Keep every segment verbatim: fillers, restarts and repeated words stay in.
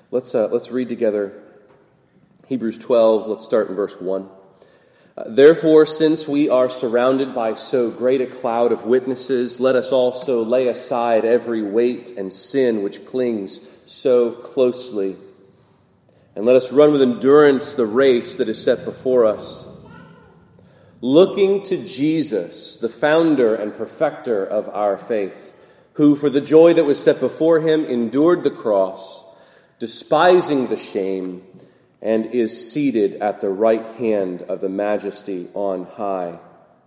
Let's uh, let's read together Hebrews twelve. Let's start in verse one. Uh, Therefore, since we are surrounded by so great a cloud of witnesses, let us also lay aside every weight and sin which clings so closely, and let us run with endurance the race that is set before us, looking to Jesus, the founder and perfecter of our faith, who for the joy that was set before him endured the cross, despising the shame, and is seated at the right hand of the Majesty on high.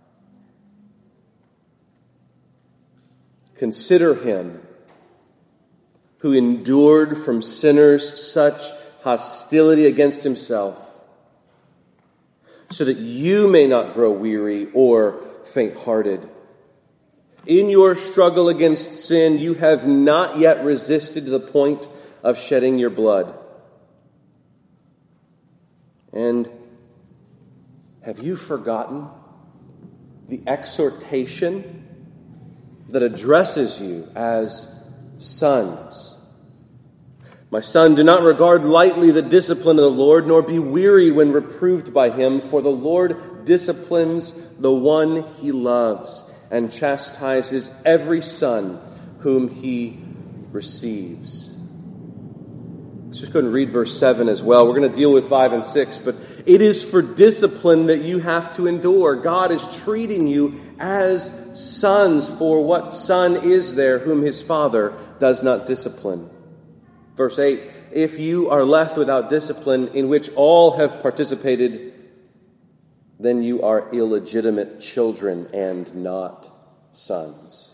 Consider him who endured from sinners such hostility against himself, so that you may not grow weary or faint-hearted. In your struggle against sin, you have not yet resisted to the point of shedding your blood. And have you forgotten the exhortation that addresses you as sons? My son, do not regard lightly the discipline of the Lord, nor be weary when reproved by him, for the Lord disciplines the one he loves and chastises every son whom he receives. Let's just go ahead and read verse seven as well. We're going to deal with five and six, but it is for discipline that you have to endure. God is treating you as sons, for what son is there whom his father does not discipline? Verse eight, if you are left without discipline in which all have participated, then you are illegitimate children and not sons.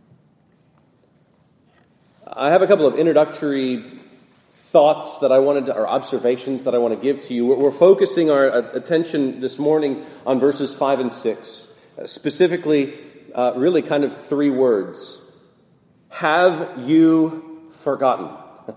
I have a couple of introductory thoughts that I wanted to, or observations that I want to give to you. We're, we're focusing our attention this morning on verses five and six, uh, specifically, uh, really kind of three words. Have you forgotten?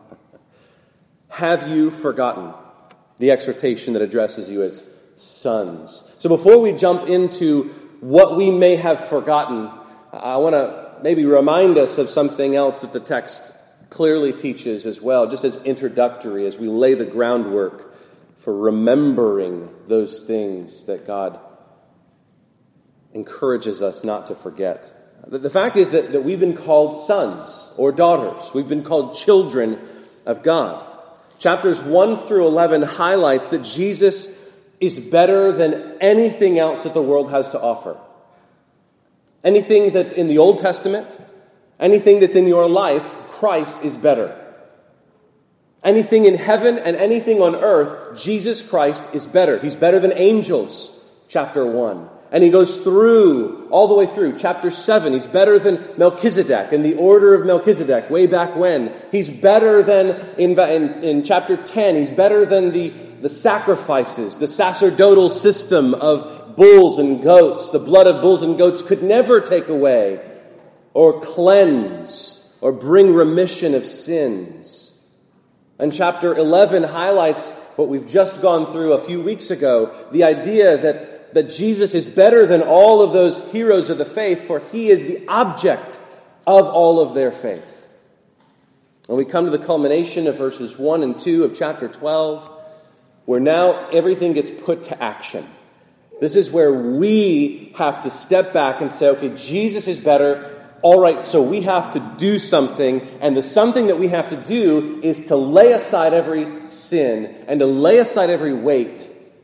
Have you forgotten? The exhortation that addresses you as sons. So before we jump into what we may have forgotten, I want to maybe remind us of something else that the text clearly teaches as well, just as introductory, as we lay the groundwork for remembering those things that God encourages us not to forget. The, the fact is that, that we've been called sons or daughters. We've been called children of God. Chapters one through eleven highlights that Jesus is better than anything else that the world has to offer. Anything that's in the Old Testament, anything that's in your life, Christ is better. Anything in heaven and anything on earth, Jesus Christ is better. He's better than angels, chapter one. And he goes through, all the way through, chapter seven. He's better than Melchizedek and the order of Melchizedek way back when. He's better than, in, in, in chapter ten, he's better than the, the sacrifices, the sacerdotal system of bulls and goats. The blood of bulls and goats could never take away or cleanse or bring remission of sins. And chapter eleven highlights what we've just gone through a few weeks ago, the idea that that Jesus is better than all of those heroes of the faith, for he is the object of all of their faith. And we come to the culmination of verses one and two of chapter twelve, where now everything gets put to action. This is where we have to step back and say, okay, Jesus is better. All right, so we have to do something, and the something that we have to do is to lay aside every sin and to lay aside every weight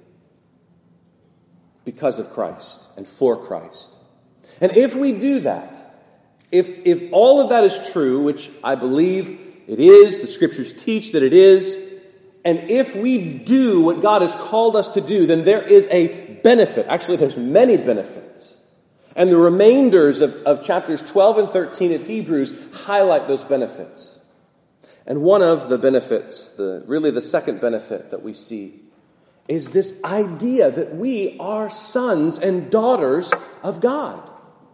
because of Christ and for Christ. And if we do that, if if all of that is true, which I believe it is, the scriptures teach that it is, and if we do what God has called us to do, then there is a benefit. Actually, there's many benefits. And the remainders of, of chapters twelve and thirteen of Hebrews highlight those benefits. And one of the benefits, the really the second benefit that we see, is this idea that we are sons and daughters of God.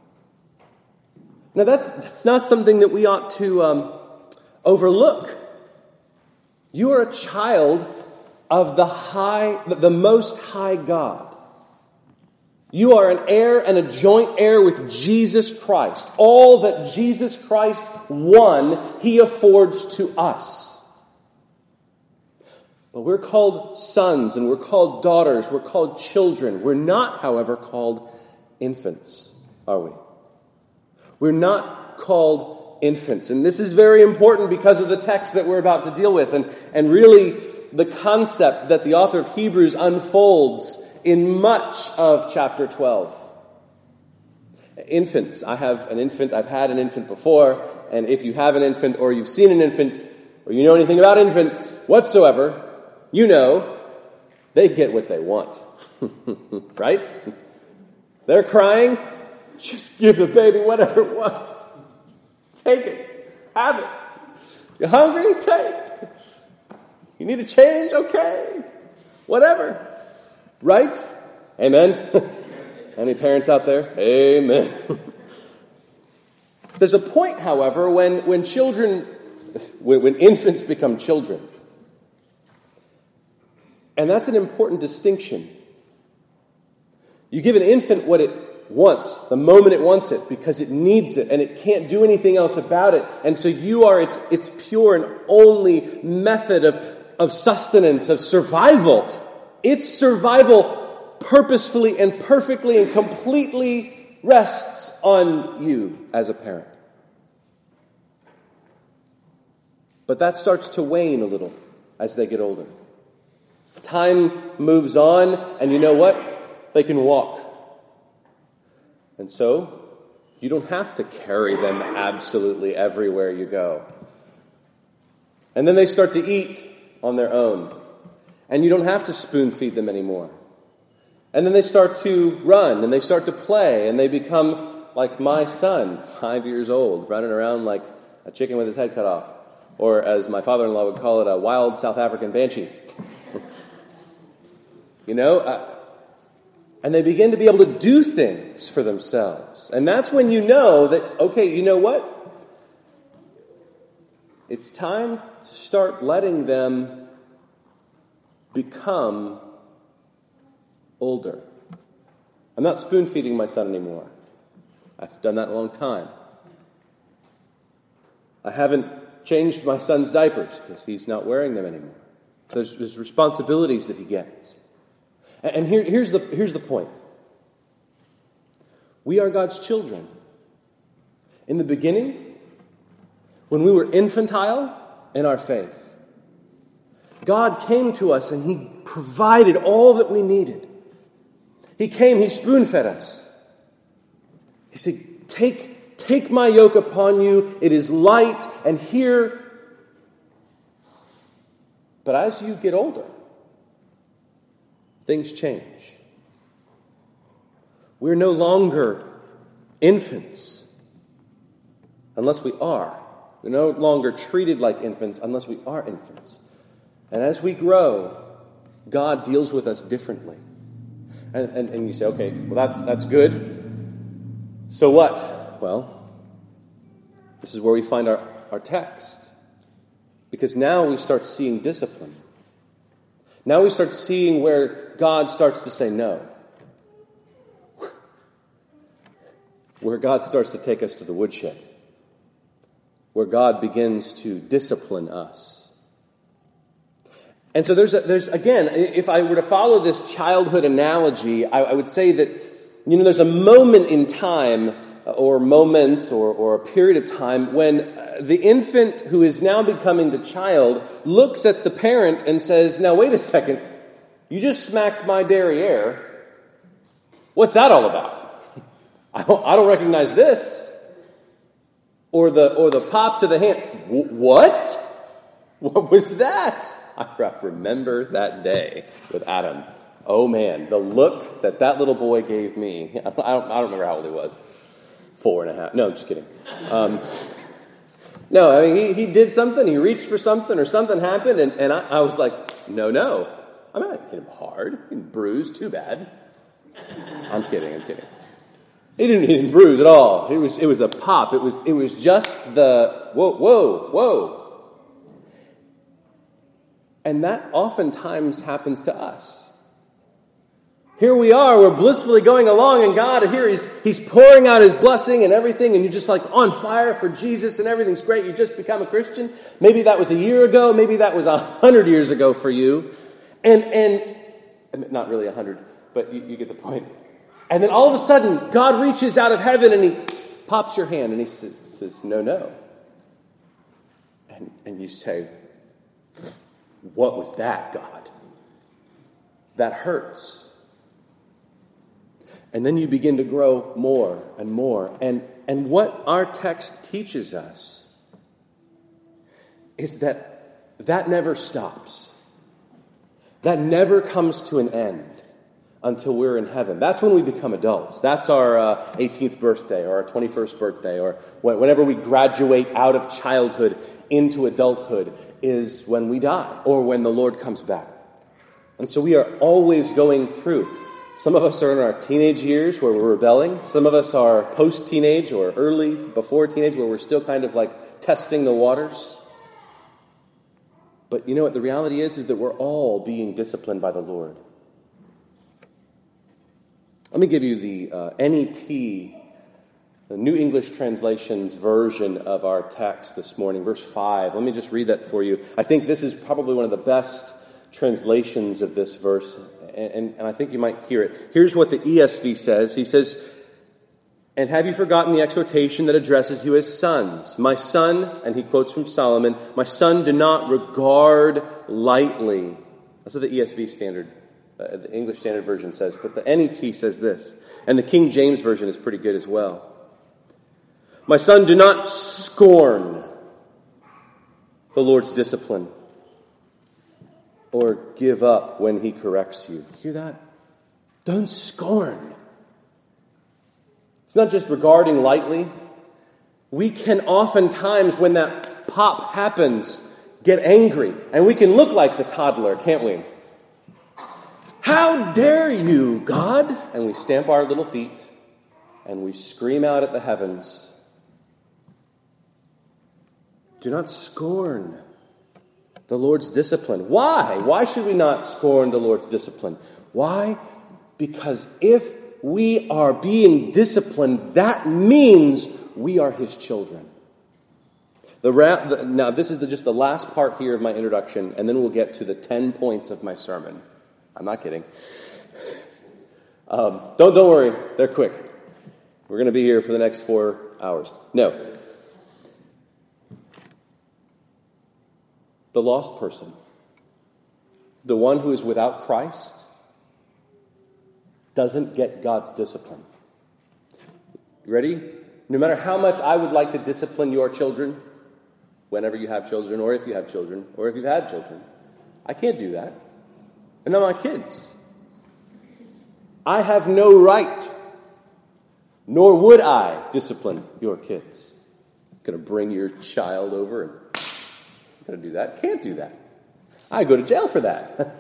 Now, that's, that's not something that we ought to um, overlook. You are a child of the high, the most high God. You are an heir and a joint heir with Jesus Christ. All that Jesus Christ won, he affords to us. But we're called sons and we're called daughters. We're called children. We're not, however, called infants, are we? We're not called infants. And this is very important because of the text that we're about to deal with. And, and really the concept that the author of Hebrews unfolds in much of chapter twelve. Infants. I have an infant. I've had an infant before. And if you have an infant or you've seen an infant or you know anything about infants whatsoever, you know they get what they want. Right? They're crying. Just give the baby whatever it wants. Take it. Have it. You're hungry? Take. You need a change? Okay. Whatever. Right? Amen? Any parents out there? Amen. There's a point, however, when, when children, when, when infants become children. And that's an important distinction. You give an infant what it wants, the moment it wants it, because it needs it, and it can't do anything else about it. And so you are its, its pure and only method of, of sustenance, of survival. Its survival purposefully and perfectly and completely rests on you as a parent. But that starts to wane a little as they get older. Time moves on, and you know what? They can walk. And so, you don't have to carry them absolutely everywhere you go. And then they start to eat on their own. And you don't have to spoon feed them anymore. And then they start to run, and they start to play, and they become like my son, five years old, running around like a chicken with his head cut off. Or as my father-in-law would call it, a wild South African banshee. You know, uh, and they begin to be able to do things for themselves. And that's when you know that, okay, you know what? It's time to start letting them become older. I'm not spoon-feeding my son anymore. I've done that a long time. I haven't changed my son's diapers because he's not wearing them anymore. There's, there's responsibilities that he gets. And here, here's the, here's the point. We are God's children. In the beginning, when we were infantile in our faith, God came to us and He provided all that we needed. He came, He spoon-fed us. He said, take, take my yoke upon you. It is light, and here. But as you get older, things change. We're no longer infants unless we are. We're no longer treated like infants unless we are infants. And as we grow, God deals with us differently. And, and, and you say, okay, well, that's, that's good. So what? Well, this is where we find our, our text. Because now we start seeing discipline. Now we start seeing where God starts to say no. Where God starts to take us to the woodshed. Where God begins to discipline us. And so there's, a, there's again, if I were to follow this childhood analogy, I, I would say that, you know, there's a moment in time, or moments, or, or a period of time when the infant who is now becoming the child looks at the parent and says, now wait a second, you just smacked my derriere. What's that all about? I don't, I don't recognize this. Or the or the pop to the hand. What? What was that? I remember that day with Adam. Oh man, the look that that little boy gave me. I don't, I don't remember how old he was. Four and a half. No, just kidding. Um, no, I mean, he, he did something. He reached for something or something happened. And, and I, I was like, no, no. I'm not hitting him hard. He didn't bruise. Too bad. I'm kidding. I'm kidding. He didn't, he didn't bruise at all. It was, it was a pop. It was, it was just the whoa, whoa, whoa. And that oftentimes happens to us. here we are, we're blissfully going along, and God, here he's, he's pouring out his blessing and everything, and you're just like on fire for Jesus, and everything's great. You just become a Christian. Maybe that was a year ago. Maybe that was a hundred years ago for you. And, and not really a hundred, but you, you get the point. And then all of a sudden, God reaches out of heaven, and he pops your hand, and he says, says no, no. And, and you say, what was that, God? That hurts. And then you begin to grow more and more. And, and what our text teaches us is that that never stops. That never comes to an end until we're in heaven. That's when we become adults. That's our uh, eighteenth birthday or our twenty-first birthday, or whenever we graduate out of childhood into adulthood is when we die or when the Lord comes back. And so we are always going through. Some of us are in our teenage years where we're rebelling. Some of us are post-teenage or early before teenage where we're still kind of like testing the waters. But you know what the reality is, is that we're all being disciplined by the Lord. Let me give you the uh, N E T, the New English Translation's version of our text this morning, verse five. Let me just read that for you. I think this is probably one of the best translations of this verse, and, and, and I think you might hear it. Here's what the E S V says. He says, "And have you forgotten the exhortation that addresses you as sons? My son," and he quotes from Solomon, "my son, do not regard lightly." That's what the E S V standard Uh, the English Standard Version says, but the N E T says this, and the King James Version is pretty good as well. "My son, do not scorn the Lord's discipline or give up when he corrects you." Hear that? Don't scorn. It's not just regarding lightly. We can oftentimes, when that pop happens, get angry, and we can look like the toddler, can't we? "How dare you, God?" And we stamp our little feet and we scream out at the heavens. Do not scorn the Lord's discipline. Why? Why should we not scorn the Lord's discipline? Why? Because if we are being disciplined, that means we are his children. The ra- the, now, this is the, just the last part here of my introduction, and then we'll get to the ten points of my sermon. I'm not kidding. Um, don't don't worry, they're quick. We're going to be here for the next four hours. No. The lost person, the one who is without Christ, doesn't get God's discipline. You ready? No matter how much I would like to discipline your children, whenever you have children, or if you have children, or if you've had children, I can't do that. And not my kids. I have no right, nor would I discipline your kids. I'm going to bring your child over and I'm going to do that. Can't do that. I go to jail for that.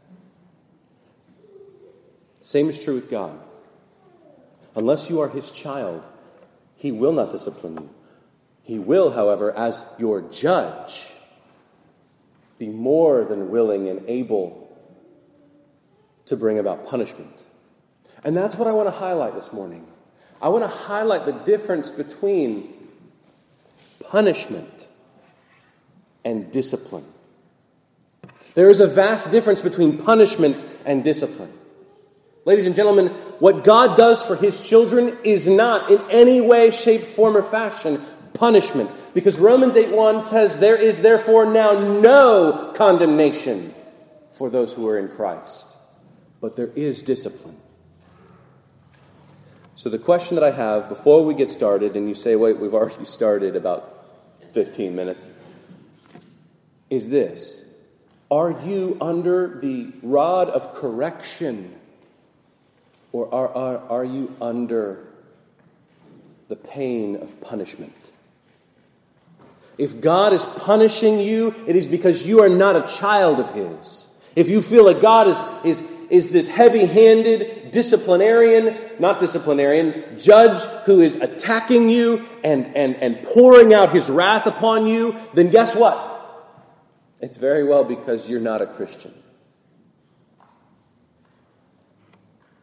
Same is true with God. Unless you are his child, he will not discipline you. He will, however, as your judge, be more than willing and able to bring about punishment. And that's what I want to highlight this morning. I want to highlight the difference between punishment and discipline. There is a vast difference between punishment and discipline. Ladies and gentlemen, what God does for his children is not in any way, shape, form, or fashion punishment. Because Romans eight one says, "There is therefore now no condemnation for those who are in Christ." But there is discipline. So the question that I have before we get started, and you say, wait, we've already started about fifteen minutes, is this. Are you under the rod of correction, or are, are, are you under the pain of punishment? If God is punishing you, it is because you are not a child of his. If you feel that God is, is, is this heavy-handed disciplinarian, not disciplinarian, judge who is attacking you and, and, and pouring out his wrath upon you, then guess what? It's very well because you're not a Christian.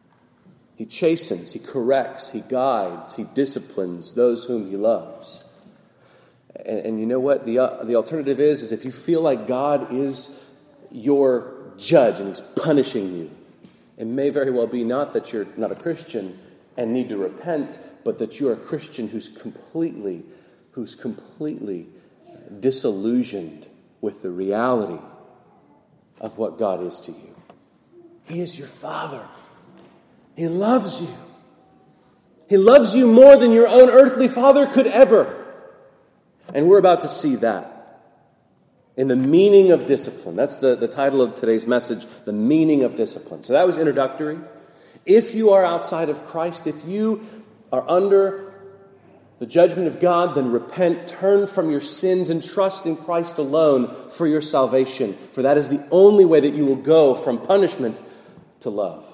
chastens, he corrects, he guides, he disciplines those whom he loves. And, and you know what? The, uh, the alternative is, is if you feel like God is your judge and he's punishing you, it may very well be not that you're not a Christian and need to repent, but that you're a Christian who's completely, who's completely disillusioned with the reality of what God is to you. He is your Father. He loves you. He loves you more than your own earthly father could ever. And we're about to see that in the meaning of discipline. That's the, the title of today's message, the meaning of discipline. So that was introductory. If you are outside of Christ, if you are under the judgment of God, then repent, turn from your sins, and trust in Christ alone for your salvation. For that is the only way that you will go from punishment to love.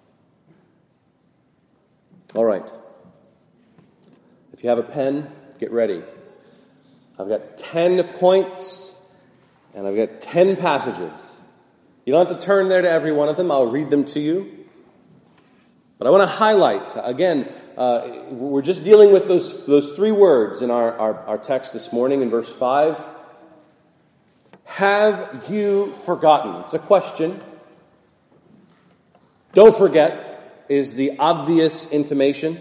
All right. If you have a pen, get ready. I've got ten points, and I've got ten passages. You don't have to turn there to every one of them. I'll read them to you. But I want to highlight, again, uh, we're just dealing with those, those three words in our, our, our text this morning in verse five. Have you forgotten? It's a question. Don't forget is the obvious intimation.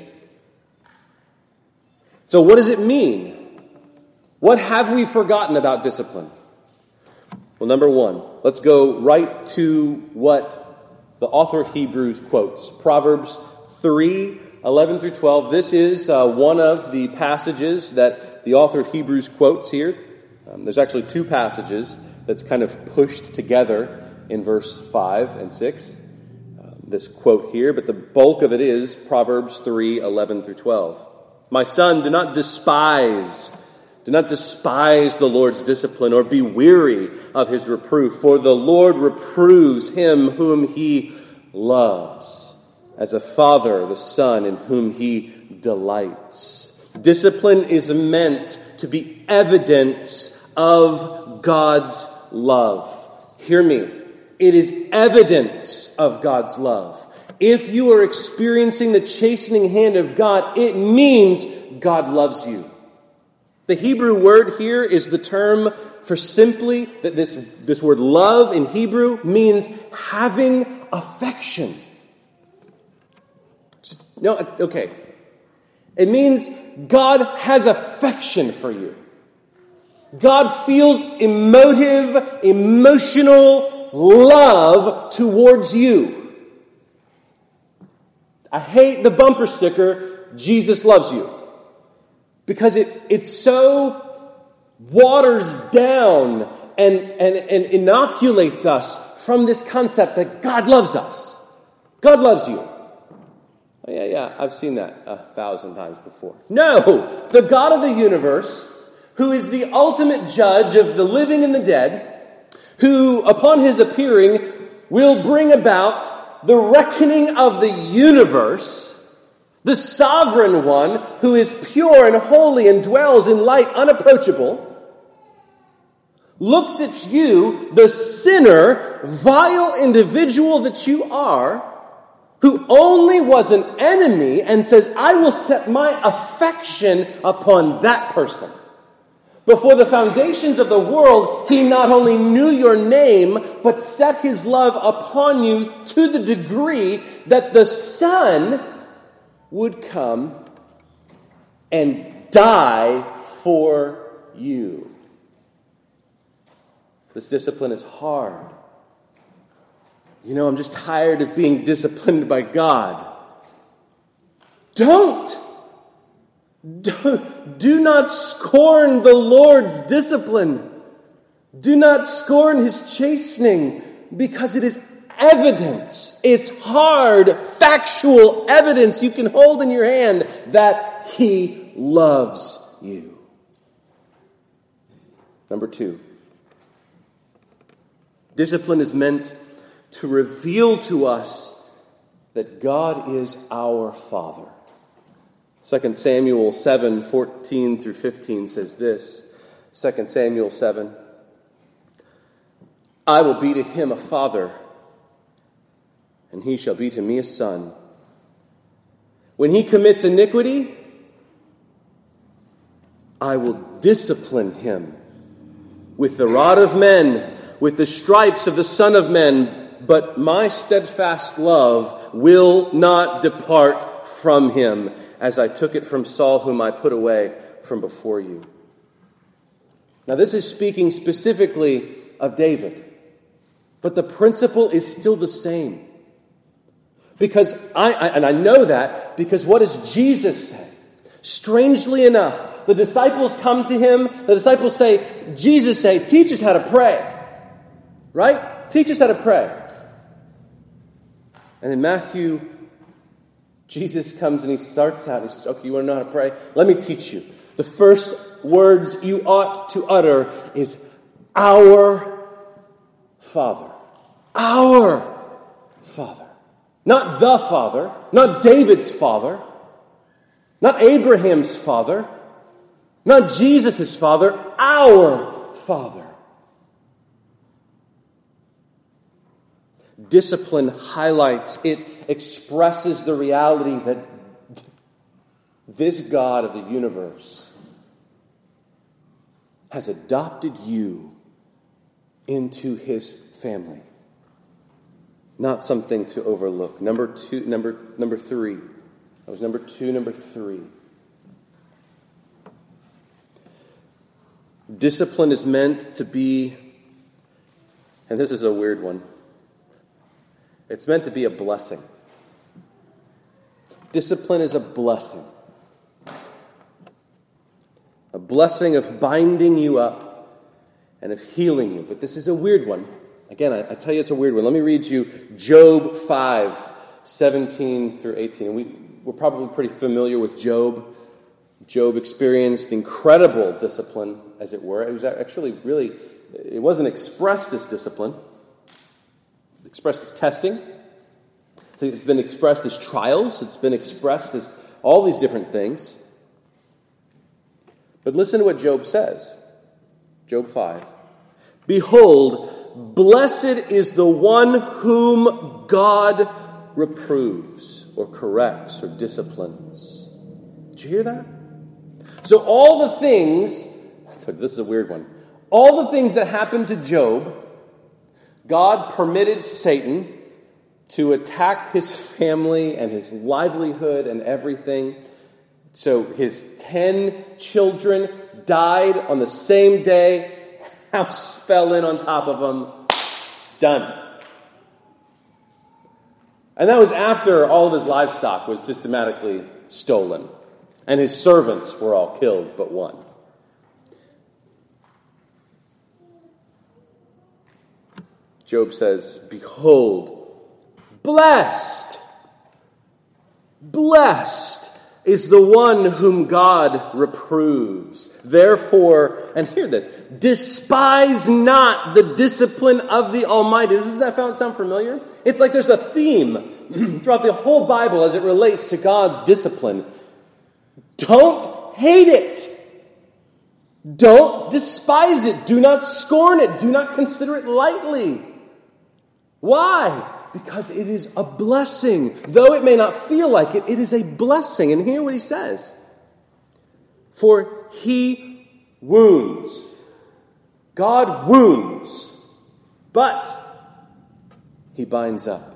So what does it mean? What have we forgotten about discipline? Well, number one, let's go right to what the author of Hebrews quotes. Proverbs three, eleven through twelve. This is uh, one of the passages that the author of Hebrews quotes here. Um, there's actually two passages that's kind of pushed together in verse five and six. This quote here, but the bulk of it is Proverbs three, eleven through twelve. My son, do not despise, do not despise the Lord's discipline or be weary of his reproof, for the Lord reproves him whom he loves, as a father the son in whom he delights. Discipline is meant to be evidence of God's love. Hear me. It is evidence of God's love. If you are experiencing the chastening hand of God, it means God loves you. The Hebrew word here is the term for simply, that this, this word love in Hebrew means having affection. No, okay. It means God has affection for you. God feels emotive, emotional love towards you. I hate the bumper sticker, Jesus loves you. Because it, it so waters down and, and, and inoculates us from this concept that God loves us. God loves you. Oh, yeah, yeah, I've seen that a thousand times before. No, the God of the universe, who is the ultimate judge of the living and the dead, who, upon his appearing, will bring about the reckoning of the universe, the sovereign one who is pure and holy and dwells in light unapproachable, looks at you, the sinner, vile individual that you are, who only was an enemy, and says, I will set my affection upon that person. Before the foundations of the world, he not only knew your name, but set his love upon you to the degree that the Son would come and die for you. This discipline is hard. You know, I'm just tired of being disciplined by God. Don't! Do, do not scorn the Lord's discipline. Do not scorn his chastening, because it is evidence. It's hard, factual evidence you can hold in your hand that he loves you. Number two, discipline is meant to reveal to us that God is our Father. Second Samuel seven, fourteen through fifteen says this. Second Samuel seven. I will be to him a father, and he shall be to me a son. When he commits iniquity, I will discipline him with the rod of men, with the stripes of the Son of Men, but my steadfast love will not depart from him, as I took it from Saul, whom I put away from before you. Now, this is speaking specifically of David, but the principle is still the same. Because I, I and I know that because what does Jesus say? Strangely enough, the disciples come to him. The disciples say, Jesus say, teach us how to pray. Right? Teach us how to pray. And in Matthew, Jesus comes and he starts out. He says, okay, you want to know how to pray? Let me teach you. The first words you ought to utter is, our Father. Our Father. Not the Father. Not David's father. Not Abraham's father. Not Jesus' father. Our Father. Discipline highlights, it expresses the reality that this God of the universe has adopted you into his family. Not something to overlook. Number two, number, number three. That was number two, number three. Discipline is meant to be, and this is a weird one, it's meant to be a blessing. Discipline is a blessing. A blessing of binding you up and of healing you. But this is a weird one. Again, I, I tell you it's a weird one. Let me read you Job five, seventeen through eighteen. And we, we're probably pretty familiar with Job. Job experienced incredible discipline, as it were. It was actually really, it wasn't expressed as discipline. Expressed as testing. So it's been expressed as trials. It's been expressed as all these different things. But listen to what Job says. Job five. Behold, blessed is the one whom God reproves or corrects or disciplines. Did you hear that? So all the things, this is a weird one. All the things that happened to Job, God permitted Satan to attack his family and his livelihood and everything. So his ten children died on the same day. House fell in on top of them. Done. And that was after all of his livestock was systematically stolen. And his servants were all killed but one. Job says, behold, blessed, blessed is the one whom God reproves. Therefore, and hear this, despise not the discipline of the Almighty. Does that sound familiar? It's like there's a theme throughout the whole Bible as it relates to God's discipline. Don't hate it. Don't despise it. Do not scorn it. Do not consider it lightly. Why? Because it is a blessing. Though it may not feel like it, it is a blessing. And hear what he says. For he wounds. God wounds. But he binds up.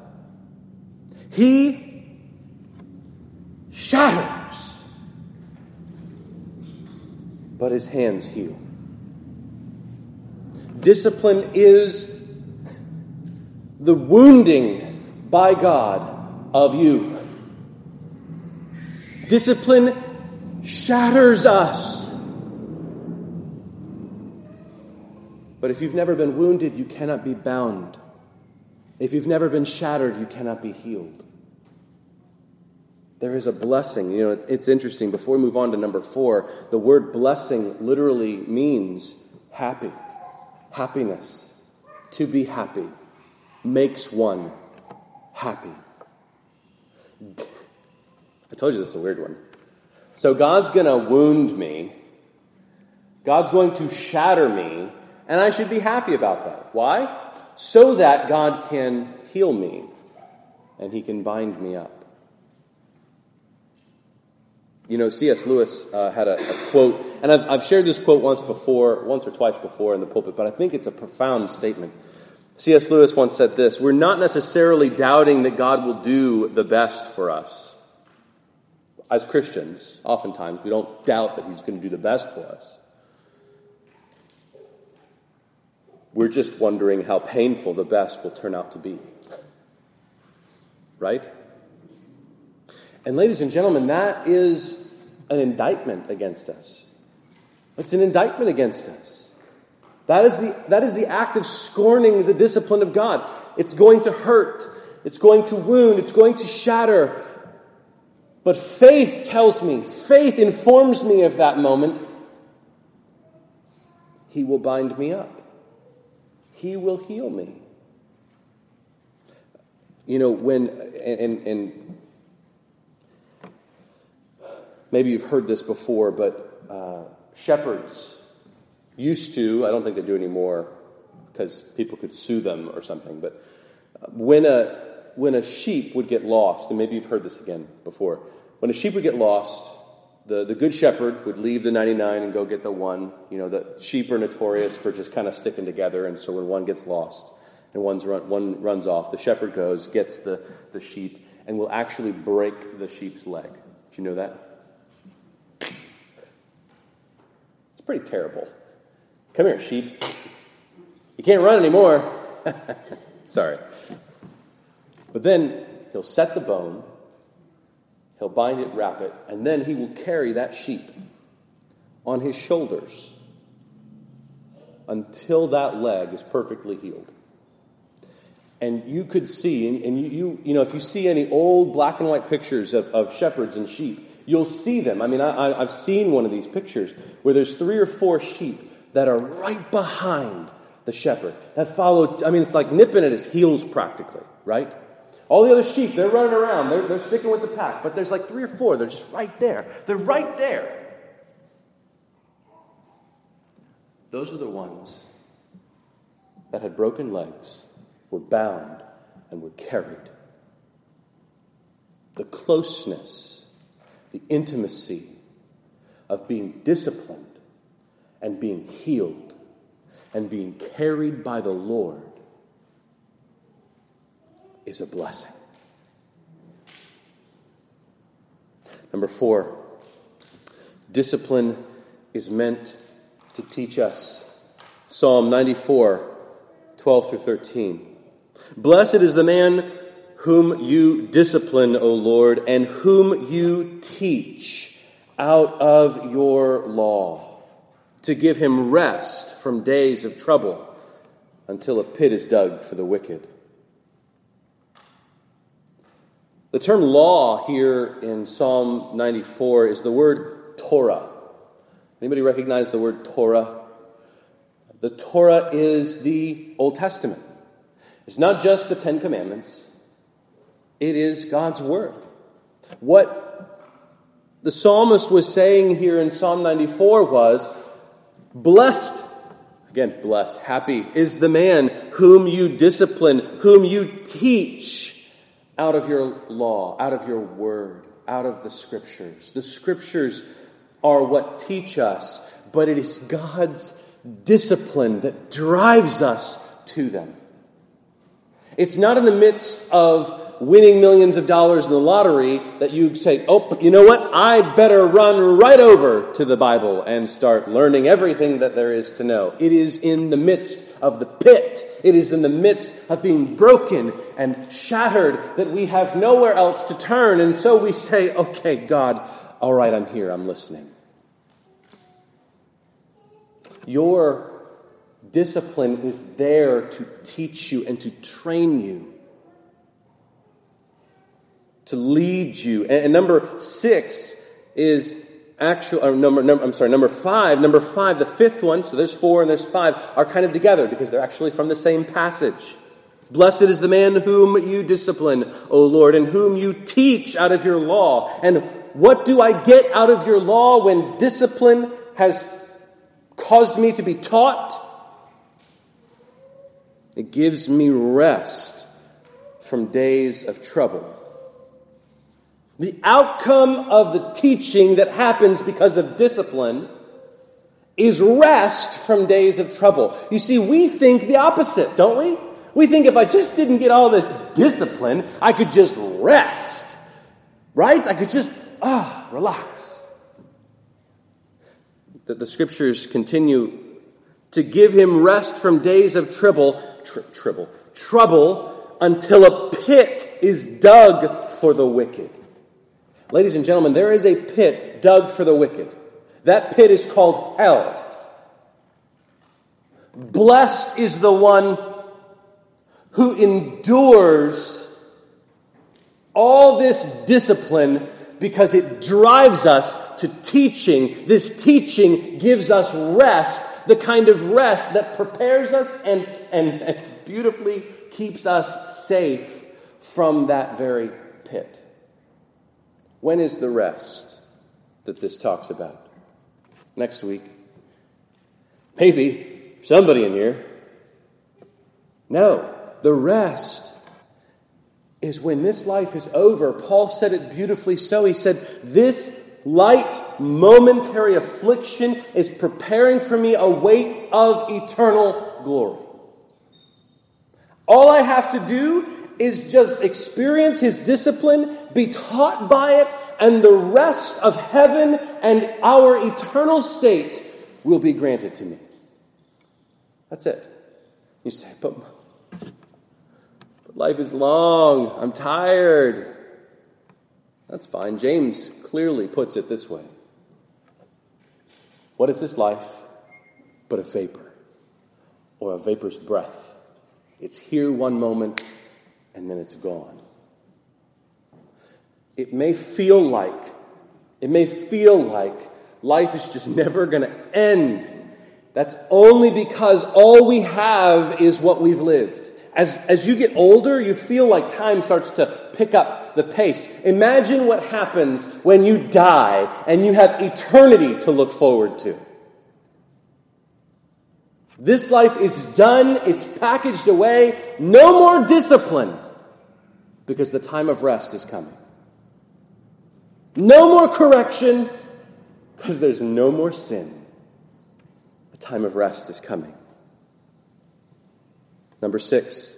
He shatters. But his hands heal. Discipline is the wounding by God of you. Discipline shatters us. But if you've never been wounded, you cannot be bound. If you've never been shattered, you cannot be healed. There is a blessing. You know, it's interesting. Before we move on to number four, the word blessing literally means happy. Happiness. To be happy. Makes one happy. I told you this is a weird one. So God's going to wound me. God's going to shatter me. And I should be happy about that. Why? So that God can heal me. And he can bind me up. You know, C S Lewis uh, had a, a quote, and I've, I've shared this quote once before, once or twice before in the pulpit, but I think it's a profound statement. C S Lewis once said this: "We're not necessarily doubting that God will do the best for us. As Christians, oftentimes we don't doubt that he's going to do the best for us. We're just wondering how painful the best will turn out to be." Right? And ladies and gentlemen, that is an indictment against us. It's an indictment against us. That is the, that is the act of scorning the discipline of God. It's going to hurt. It's going to wound. It's going to shatter. But faith tells me, faith informs me of that moment. He will bind me up. He will heal me. You know, when, and, and maybe you've heard this before, but uh, shepherds used to, I don't think they do anymore because people could sue them or something, but when a when a sheep would get lost, and maybe you've heard this again before, when a sheep would get lost, the, the good shepherd would leave the ninety-nine and go get the one. You know, the sheep are notorious for just kind of sticking together, and so when one gets lost and one's run, one runs off, the shepherd goes, gets the, the sheep, and will actually break the sheep's leg. Did you know that? It's pretty terrible. Come here, sheep. You can't run anymore. Sorry. But then he'll set the bone, he'll bind it, wrap it, and then he will carry that sheep on his shoulders until that leg is perfectly healed. And you could see, and, and you, you you know, if you see any old black and white pictures of, of shepherds and sheep, you'll see them. I mean, I, I, I've seen one of these pictures where there's three or four sheep that are right behind the shepherd, that follow, I mean, it's like nipping at his heels practically, right? All the other sheep, they're running around, they're, they're sticking with the pack, but there's like three or four, they're just right there. They're right there. Those are the ones that had broken legs, were bound, and were carried. The closeness, the intimacy of being disciplined and being healed and being carried by the Lord is a blessing. Number four, discipline is meant to teach us. Psalm ninety-four, twelve through thirteen. Blessed is the man whom you discipline, O Lord, and whom you teach out of your law, to give him rest from days of trouble until a pit is dug for the wicked. The term law here in Psalm ninety-four is the word Torah. Anybody recognize the word Torah? The Torah is the Old Testament. It's not just the Ten Commandments. It is God's Word. What the psalmist was saying here in Psalm ninety-four was, blessed, again, blessed, happy, is the man whom you discipline, whom you teach out of your law, out of your word, out of the Scriptures. The Scriptures are what teach us, but it is God's discipline that drives us to them. It's not in the midst of winning millions of dollars in the lottery that you say, oh, you know what? I better run right over to the Bible and start learning everything that there is to know. It is in the midst of the pit. It is in the midst of being broken and shattered that we have nowhere else to turn. And so we say, okay, God, all right, I'm here. I'm listening. Your discipline is there to teach you and to train you, to lead you. And, and number six is actual, or number, number, I'm sorry, number five, number five, the fifth one, so there's four and there's five, are kind of together because they're actually from the same passage. Blessed is the man whom you discipline, O Lord, and whom you teach out of your law. And what do I get out of your law when discipline has caused me to be taught? It gives me rest from days of trouble. The outcome of the teaching that happens because of discipline is rest from days of trouble. You see, we think the opposite, don't we? We think if I just didn't get all this discipline, I could just rest. Right? I could just, ah, relax. The, the scriptures continue to give him rest from days of trouble, tr- trouble, trouble until a pit is dug for the wicked. Ladies and gentlemen, there is a pit dug for the wicked. That pit is called hell. Blessed is the one who endures all this discipline because it drives us to teaching. This teaching gives us rest, the kind of rest that prepares us and, and, and beautifully keeps us safe from that very pit. When is the rest that this talks about? Next week? Maybe. Somebody in here. No. The rest is when this life is over. Paul said it beautifully so. He said, this light, momentary affliction is preparing for me a weight of eternal glory. All I have to do is just experience his discipline, be taught by it, and the rest of heaven and our eternal state will be granted to me. That's it. You say, but, but life is long. I'm tired. That's fine. James clearly puts it this way. What is this life but a vapor, or a vapor's breath? It's here one moment, and then it's gone. It may feel like, it may feel like life is just never going to end. That's only because all we have is what we've lived. As, as you get older, you feel like time starts to pick up the pace. Imagine what happens when you die and you have eternity to look forward to. This life is done, it's packaged away, no more discipline, because the time of rest is coming. No more correction, because there's no more sin. The time of rest is coming. Number six.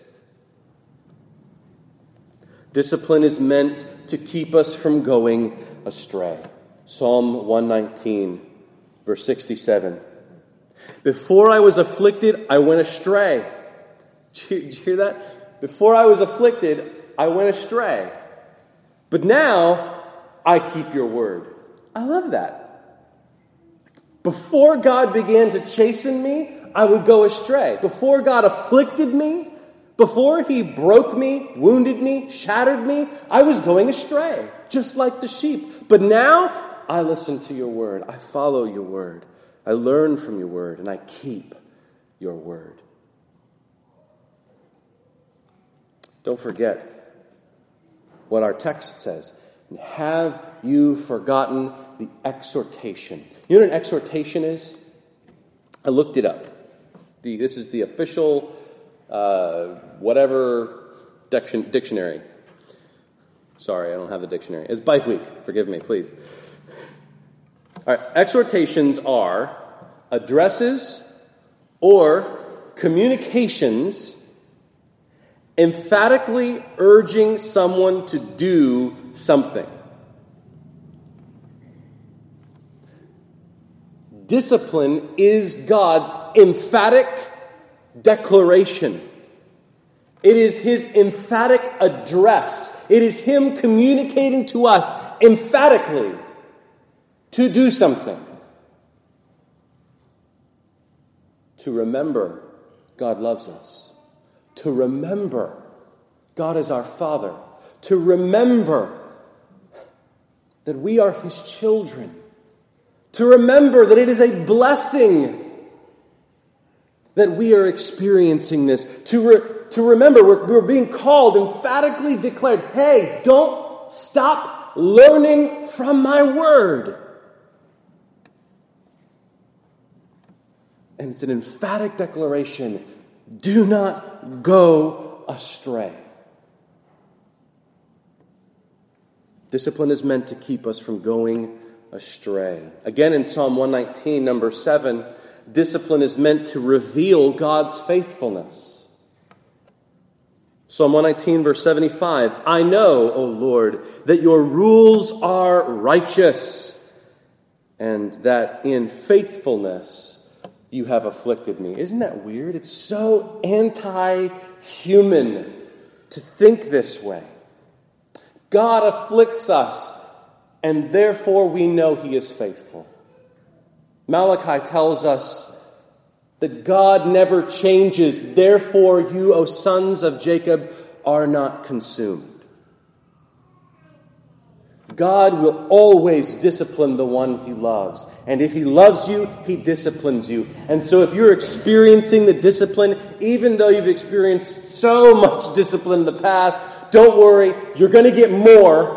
Discipline is meant to keep us from going astray. Psalm one nineteen, verse sixty-seven. Before I was afflicted, I went astray. Did you, did you hear that? Before I was afflicted, I went astray. But now, I keep your word. I love that. Before God began to chasten me, I would go astray. Before God afflicted me, before he broke me, wounded me, shattered me, I was going astray, just like the sheep. But now, I listen to your word. I follow your word. I learn from your word, and I keep your word. Don't forget what our text says. Have you forgotten the exhortation? You know what an exhortation is? I looked it up. The, this is the official uh, whatever diction, dictionary. Sorry, I don't have the dictionary. It's Bike Week. Forgive me, please. All right, exhortations are addresses or communications emphatically urging someone to do something. Discipline is God's emphatic declaration. It is his emphatic address. It is him communicating to us emphatically to do something. To remember God loves us. To remember God is our Father. To remember that we are his children. To remember that it is a blessing that we are experiencing this. To, re- to remember we're, we're being called, emphatically declared, hey, don't stop learning from my word. And it's an emphatic declaration. Do not go astray. Discipline is meant to keep us from going astray. Again, in Psalm one nineteen, number seven, discipline is meant to reveal God's faithfulness. Psalm one nineteen, verse seventy-five, I know, O Lord, that your rules are righteous, and that in faithfulness you have afflicted me. Isn't that weird? It's so anti-human to think this way. God afflicts us, and therefore we know he is faithful. Malachi tells us that God never changes, therefore you, O sons of Jacob, are not consumed. God will always discipline the one he loves. And if he loves you, he disciplines you. And so if you're experiencing the discipline, even though you've experienced so much discipline in the past, don't worry, you're going to get more.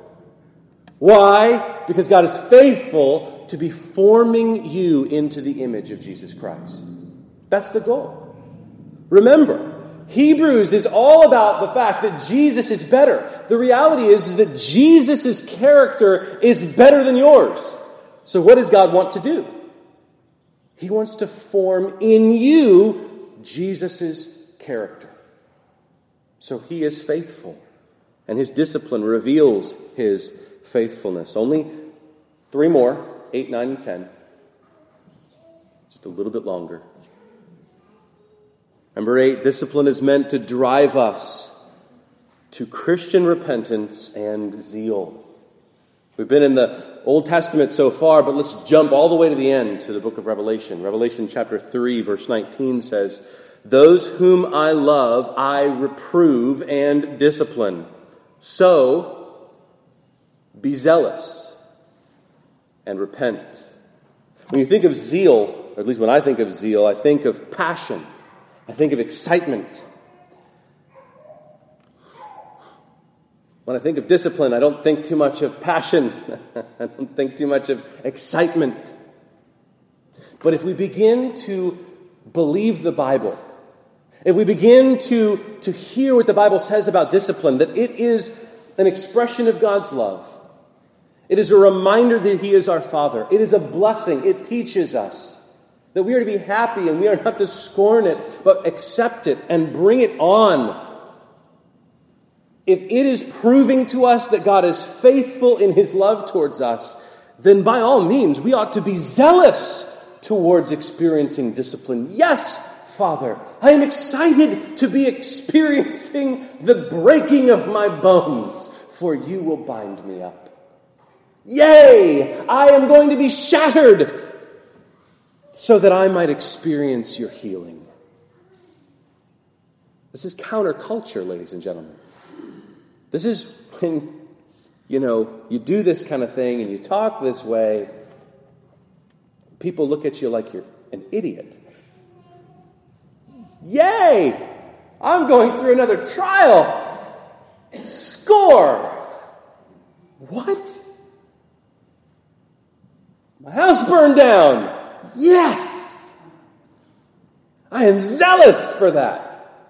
Why? Because God is faithful to be forming you into the image of Jesus Christ. That's the goal. Remember, Hebrews is all about the fact that Jesus is better. The reality is, is that Jesus' character is better than yours. So what does God want to do? He wants to form in you Jesus' character. So he is faithful, and his discipline reveals his faithfulness. Only three more, eight, nine, and ten. Just a little bit longer. Number eight, discipline is meant to drive us to Christian repentance and zeal. We've been in the Old Testament so far, but let's jump all the way to the end, to the book of Revelation. Revelation chapter three, verse nineteen says, those whom I love, I reprove and discipline. So, be zealous and repent. When you think of zeal, or at least when I think of zeal, I think of passion. I think of excitement. When I think of discipline, I don't think too much of passion. I don't think too much of excitement. But if we begin to believe the Bible, if we begin to, to hear what the Bible says about discipline, that it is an expression of God's love, it is a reminder that he is our Father, it is a blessing, it teaches us that we are to be happy and we are not to scorn it, but accept it and bring it on. If it is proving to us that God is faithful in his love towards us, then by all means we ought to be zealous towards experiencing discipline. Yes, Father, I am excited to be experiencing the breaking of my bones, for you will bind me up. Yea, I am going to be shattered, so that I might experience your healing. This is counterculture, ladies and gentlemen. This is when, you know, you do this kind of thing and you talk this way, people look at you like you're an idiot. Yay! I'm going through another trial. Score! What? My house burned down. Yes! I am zealous for that.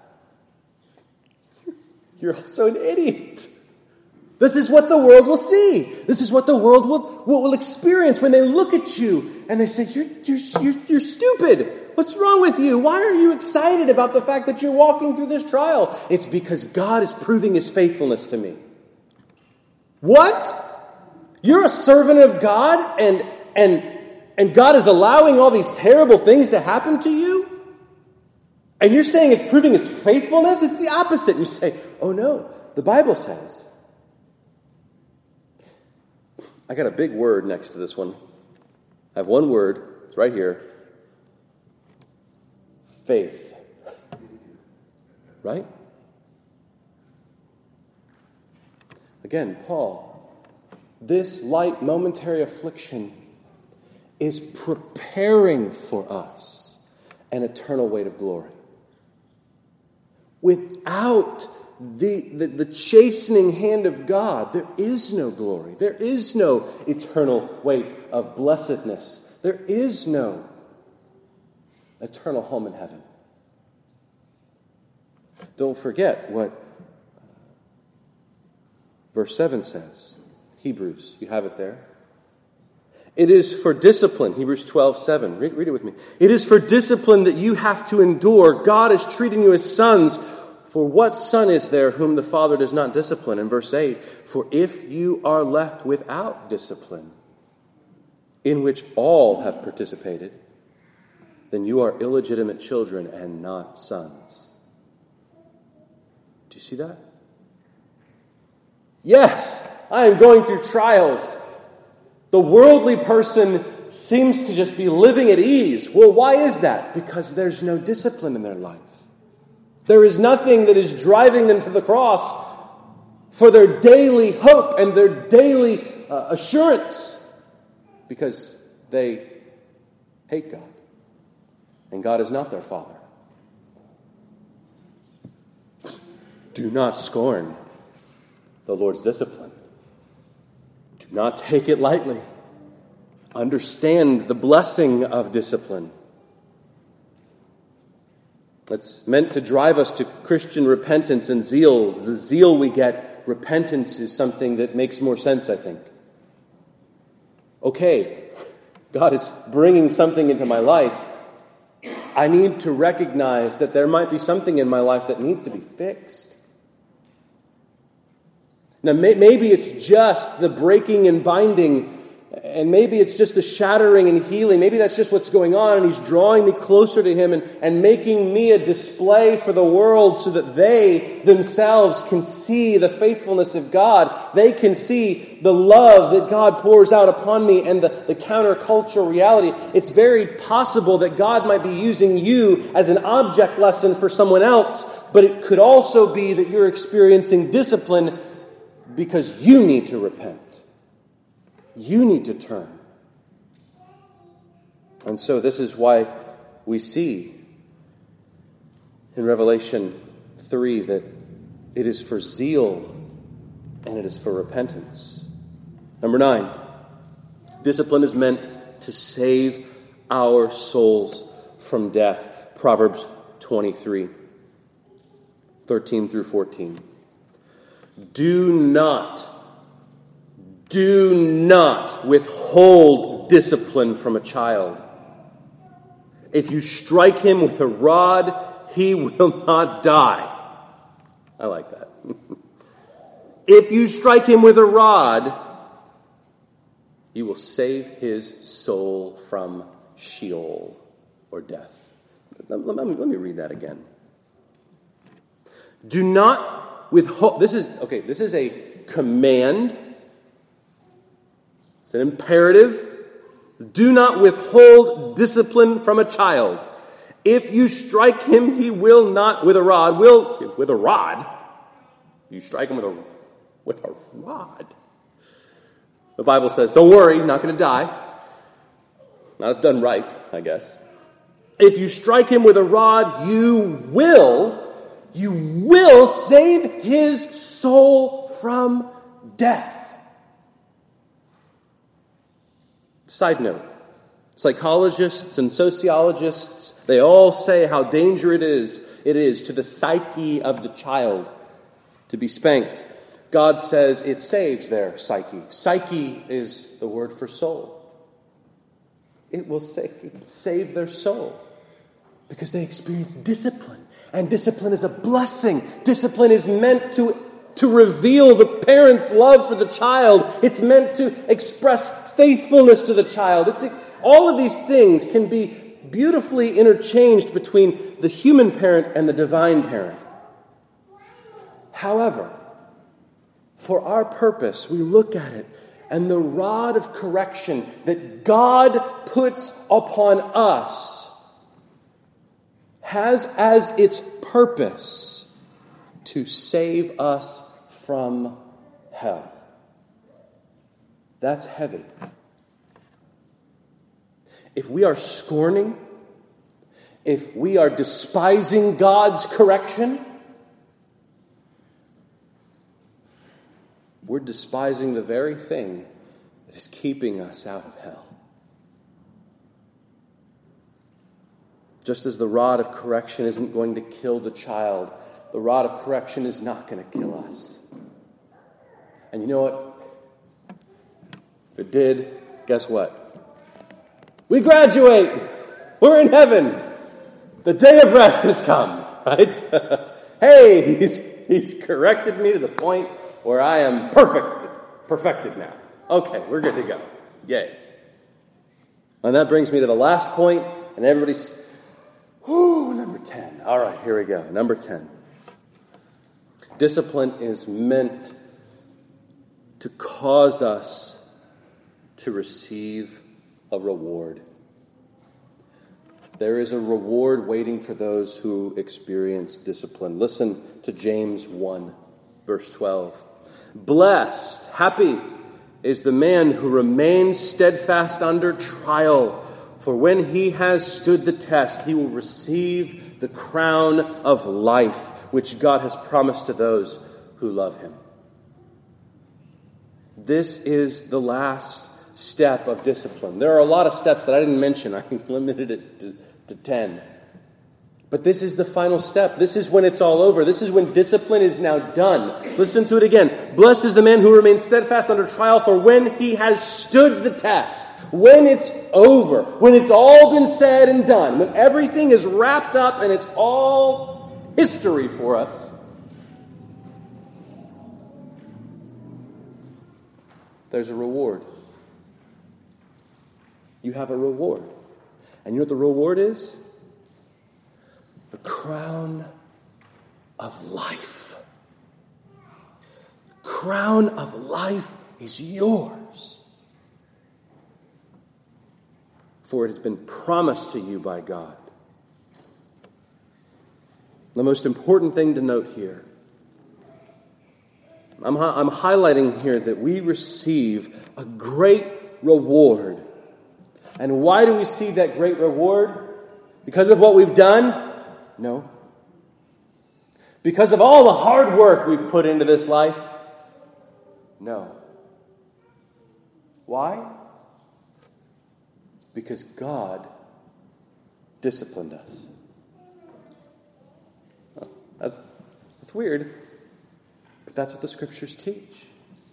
You're also an idiot. This is what the world will see. This is what the world will, will, will experience when they look at you and they say, you're, you're, you're, you're stupid. What's wrong with you? Why are you excited about the fact that you're walking through this trial? It's because God is proving his faithfulness to me. What? You're a servant of God and and And God is allowing all these terrible things to happen to you? And you're saying it's proving his faithfulness? It's the opposite. You say, oh no, the Bible says. I got a big word next to this one. I have one word. It's right here. Faith. Right? Again, Paul, this light momentary affliction is preparing for us an eternal weight of glory. Without the, the, the chastening hand of God, there is no glory. There is no eternal weight of blessedness. There is no eternal home in heaven. Don't forget what verse seven says. Hebrews, you have it there. It is for discipline, Hebrews twelve seven. Read, read it with me. It is for discipline that you have to endure. God is treating you as sons. For what son is there whom the Father does not discipline? In verse eight, for if you are left without discipline, in which all have participated, then you are illegitimate children and not sons. Do you see that? Yes, I am going through trials. The worldly person seems to just be living at ease. Well, why is that? Because there's no discipline in their life. There is nothing that is driving them to the cross for their daily hope and their daily uh, assurance, because they hate God, and God is not their Father. Do not scorn the Lord's discipline. Do not take it lightly. Understand the blessing of discipline. It's meant to drive us to Christian repentance and zeal. The zeal we get, repentance is something that makes more sense, I think. Okay, God is bringing something into my life. I need to recognize that there might be something in my life that needs to be fixed. Now, may, maybe it's just the breaking and binding, and maybe it's just the shattering and healing. Maybe that's just what's going on, and He's drawing me closer to Him and, and making me a display for the world so that they themselves can see the faithfulness of God. They can see the love that God pours out upon me and the, the countercultural reality. It's very possible that God might be using you as an object lesson for someone else, but it could also be that you're experiencing discipline because you need to repent. You need to turn. And so this is why we see in Revelation three that it is for zeal and it is for repentance. Number nine, discipline is meant to save our souls from death. Proverbs twenty-three, thirteen through fourteen. Do not, do not withhold discipline from a child. If you strike him with a rod, he will not die. I like that. If you strike him with a rod, you will save his soul from Sheol, or death. Let, let, me, let me read that again. Do not withhold. This is, okay, this is a command. It's an imperative. Do not withhold discipline from a child. If you strike him, he will not, with a rod, will, with a rod. You strike him with a, with a rod. The Bible says, don't worry, he's not going to die. Not if done right, I guess. If you strike him with a rod, you will, you will save his soul from death. Side note, psychologists and sociologists, they all say how dangerous it is, it is to the psyche of the child to be spanked. God says it saves their psyche. Psyche is the word for soul. It will save, it can save their soul because they experience discipline. And discipline is a blessing. Discipline is meant to, to reveal the parent's love for the child. It's meant to express faithfulness to the child. It's all of these things can be beautifully interchanged between the human parent and the divine parent. However, for our purpose, we look at it, and the rod of correction that God puts upon us has as its purpose to save us from hell. That's heavy. If we are scorning, if we are despising God's correction, we're despising the very thing that is keeping us out of hell. Just as the rod of correction isn't going to kill the child, the rod of correction is not going to kill us. And you know what? If it did, guess what? We graduate. We're in heaven. The day of rest has come, right? Hey, he's, he's corrected me to the point where I am perfect, perfected now. Okay, we're good to go. Yay. And that brings me to the last point, and everybody's, whoo, number ten. All right, here we go. Number ten. Discipline is meant to cause us to receive a reward. There is a reward waiting for those who experience discipline. Listen to James one, verse twelve. Blessed, happy is the man who remains steadfast under trial, for when he has stood the test, he will receive the crown of life, which God has promised to those who love him. This is the last step of discipline. There are a lot of steps that I didn't mention. I limited it to, to ten. But this is the final step. This is when it's all over. This is when discipline is now done. Listen to it again. Blessed is the man who remains steadfast under trial, for when he has stood the test, when it's over, when it's all been said and done, when everything is wrapped up and it's all history for us, there's a reward. You have a reward. And you know what the reward is? The crown of life. The crown of life is yours. For it has been promised to you by God. The most important thing to note here, I'm, I'm highlighting here that we receive a great reward. And why do we receive that great reward? Because of what we've done? No. Because of all the hard work we've put into this life? No. Why? Because God disciplined us. Oh, that's, that's weird, but that's what the Scriptures teach.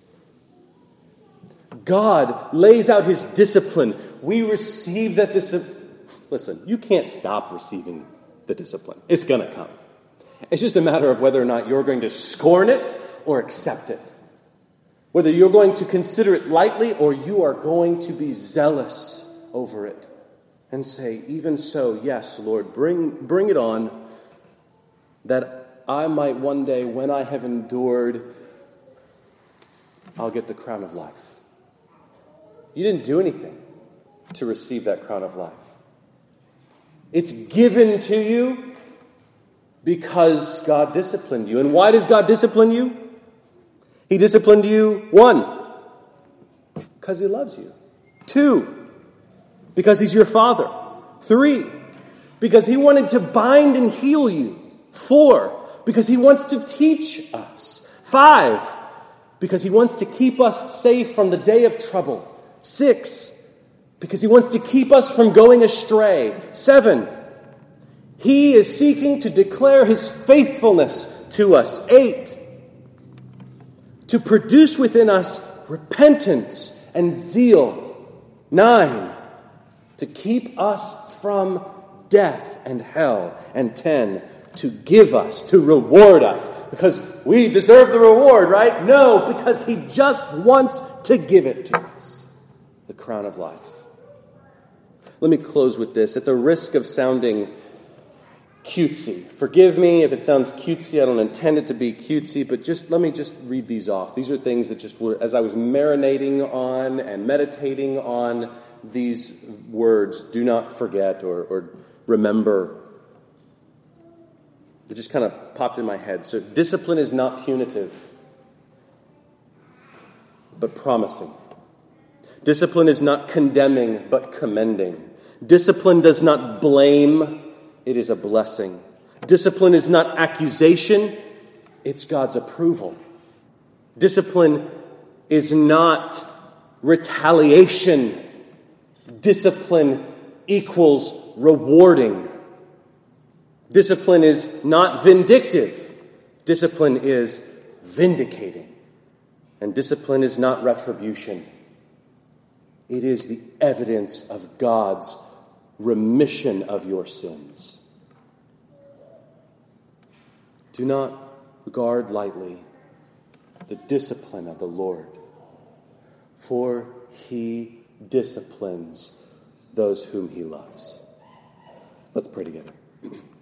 God lays out his discipline. We receive that discipline. Listen, you can't stop receiving the discipline. It's going to come. It's just a matter of whether or not you're going to scorn it or accept it. Whether you're going to consider it lightly or you are going to be zealous over it and say, even so, yes, Lord, bring, bring it on, that I might one day, when I have endured, I'll get the crown of life. You didn't do anything to receive that crown of life. It's given to you because God disciplined you. And why does God discipline you? He disciplined you, one, because he loves you. Two, because he's your father. Three, because he wanted to bind and heal you. Four, because he wants to teach us. Five, because he wants to keep us safe from the day of trouble. Six, because he wants to keep us from going astray. Seven, he is seeking to declare his faithfulness to us. Eight, to produce within us repentance and zeal. Nine, to keep us from death and hell. And ten, to give us, to reward us. Because we deserve the reward, right? No, because he just wants to give it to us. The crown of life. Let me close with this. At the risk of sounding cutesy, forgive me if it sounds cutesy. I don't intend it to be cutesy, but just let me just read these off. These are things that just were, as I was marinating on and meditating on these words, do not forget or, or remember. It just kind of popped in my head. So discipline is not punitive, but promising. Discipline is not condemning, but commending. Discipline does not blame, it is a blessing. Discipline is not accusation, it's God's approval. Discipline is not retaliation. Discipline equals rewarding. Discipline is not vindictive. Discipline is vindicating. And discipline is not retribution. It is the evidence of God's remission of your sins. Do not regard lightly the discipline of the Lord, for he disciplines those whom he loves. Let's pray together.